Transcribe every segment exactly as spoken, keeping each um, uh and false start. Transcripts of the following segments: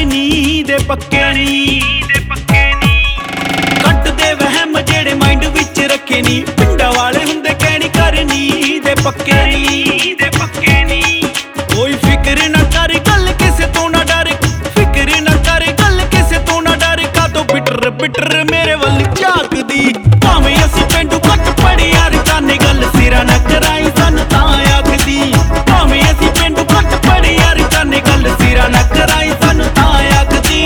ਨੀ ਦੇ ਪੱਕੇ ਨੀ ਕੱਟ ਦੇ ਵਹਿਮ ਜਿਹੜੇ ਮਾਈਂਡ ਵਿੱਚ ਰੱਖੇ ਨੀ ਪਿੰਡਾਂ ਵਾਲੇ ਹੁੰਦੇ ਕਹਿਣੀ ਕਰਨੀ ਦੇ ਪੱਕੇ ਨੀ ਦੇ ਪੱਕੇ ਨੀ ਕੋਈ ਫਿਕਰ ਨਾ ਕਰ ਗੱਲ ਕਿਸੇ ਤੋਂ ਨਾ ਡਰ ਫਿਕਰ ਨਾ ਕਰ ਗੱਲ ਕਿਸੇ ਤੋਂ ਨਾ ਡਰ ਕਾਤੋਂ ਬਿਟਰ ਬਿਟਰ ਮੇਰੇ ਵੱਲ ਝਾਕਦੀ ਭਾਵੇਂ ਅਸੀਂ ਪਿੰਡੂ ਕੱਟ ਪੜੀ ਯਾਰ ਕਾਨੇ ਗੱਲ ਸਿਰਾ ਨਾ ਕਰਾਈ ਸਾਨੂੰ ਤਾਂ ਆਖਦੀ ਭਾਵੇਂ ਅਸੀਂ ਪਿੰਡੂ ਕੱਟ ਪੜੀ ਯਾਰ ਕਾਨੇ ਗੱਲ ਸਿਰਾ ਨਾ ਕਰਾਈ ਸਾਨੂੰ ਤਾਂ ਆਖਦੀ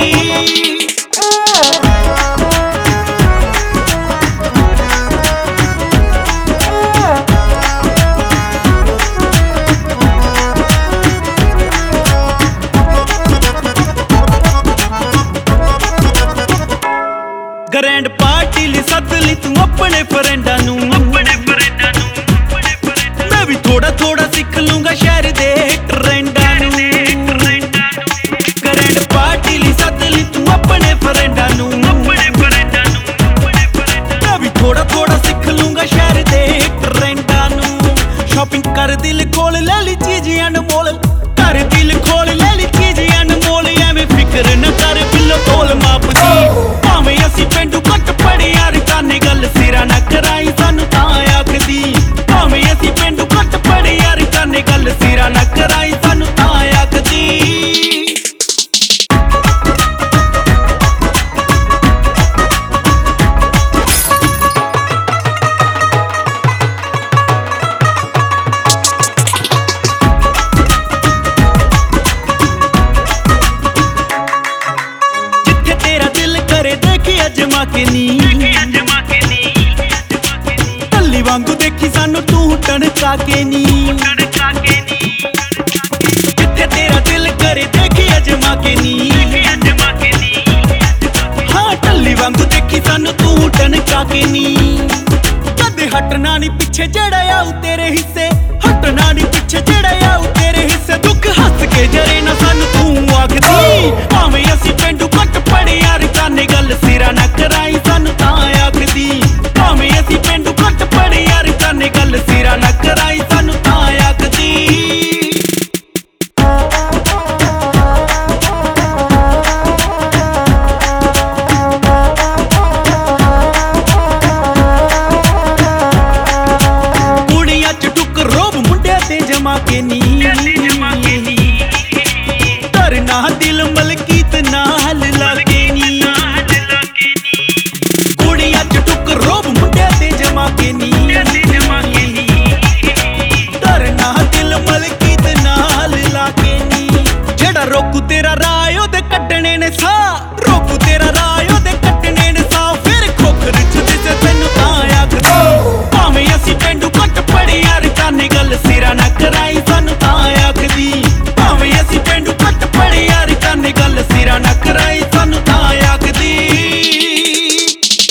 ਗ੍ਰੈਂਡ ਪਾਰਟੀ ਲਈ ਸੱਦ ਲਈ ਤੂੰ ਆਪਣੇ ਫਰੈਂਡਾਂ ਨੂੰ ਆਪਣੇ ਫਰੈਂਡਾਂ ਨੂੰ ਮੈਂ ਵੀ ਥੋੜਾ ਥੋੜਾ ਸਿੱਖ ਲੂੰਗਾ ਸ਼ਹਿਰ ਦੇ ਟ੍ਰੈਂਡਾਂ ਨੂੰ ਗ੍ਰੈਂਡ ਪਾਰਟੀ ਲਈ ਸੱਦ ਲਈ ਤੂੰ ਆਪਣੇ ਫਰੈਂਡਾਂ ਨੂੰ ਆਪਣੇ ਫਰੈਂਡਾਂ ਨੂੰ ਮੈਂ ਵੀ ਥੋੜਾ ਥੋੜਾ ਸਿੱਖ ਲੂੰਗਾ ਸ਼ਹਿਰ ਦੇ ਟ੍ਰੈਂਡਾਂ ਨੂੰ ਸ਼ਾਪਿੰਗ ਕਰ ਦਿਲ ਕੋਲ ਲੈ ਲਈ ਚੀਜ਼ਾਂ ਅਨਮੋਲ ਕਰ ਦਿਲ ਖੋਲ ਲੈ ਲਈ ਚੀਜ਼ਾਂ ਅਨਮੋਲ ਐਵੇਂ ਫਿਕਰ ਨਾ ਕਰ ਬਿੱਲੋ ਤੋਲ ਮਾਪਦੀ ਭਾਵੇਂ ਅਸੀਂ ਪਿੰਡੂ ਕੱਟ ਪੜੀ ਯਾਰ ਕਾਨੇ ਗੱਲ ਸਿਰਾ ਨਾ ਕਰਾਈ ਸਾਨੂੰ ਤਾਂ ਆਖਦੀ ਭਾਵੇਂ ਅਸੀਂ ਪਿੰਡੂ ਕੱਟ ਪੜੀ ਯਾਰ ਕਾਨੇ ਗੱਲ ਸਿਰਾ ਨਾ ਕਰਾਈ ਸਾਨੂੰ ਤਾਂ ਆਖਦੀ ਅਜਮਾ ਕੇ ਨੀ ਢੱਲੀ ਵਾਂਗੂ ਦੇਖੀ ਸਾਨੂੰ ਤੂੰ ਟਣਕਾ ਕੇ ਨੀ ਜਿੱਥੇ ਤੇਰਾ ਦਿਲ ਕਰੇ ਦੇਖੀ ਅਜਮਾ ਕੇ ਨੀ ਹਾਂ ਢੱਲੀ ਵਾਂਗੂ ਦੇਖੀ ਸਾਨੂੰ ਤੂੰ ਟਣਕਾ ਕੇ ਨੀ ਕਦੇ ਹਟਣਾ ਨੀ ਪਿੱਛੇ ਜਿਹੜਾ ਆਉ ਤੇਰੇ ਹੀ